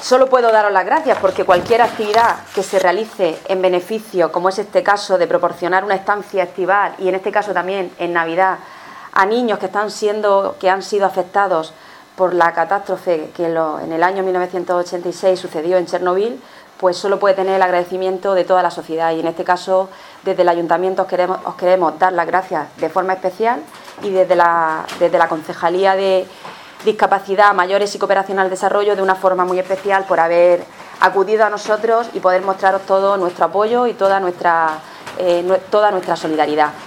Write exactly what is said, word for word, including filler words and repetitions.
Solo puedo daros las gracias porque cualquier actividad que se realice en beneficio, como es este caso de proporcionar una estancia estival y en este caso también en Navidad a niños que están siendo, que han sido afectados por la catástrofe que lo, en el año mil novecientos ochenta y seis sucedió en Chernobyl, pues solo puede tener el agradecimiento de toda la sociedad y en este caso desde el Ayuntamiento os queremos, os queremos dar las gracias de forma especial y desde la, desde la Concejalía de Discapacidad, Mayores y Cooperación al Desarrollo de una forma muy especial por haber acudido a nosotros y poder mostraros todo nuestro apoyo y toda nuestra, eh, toda nuestra solidaridad.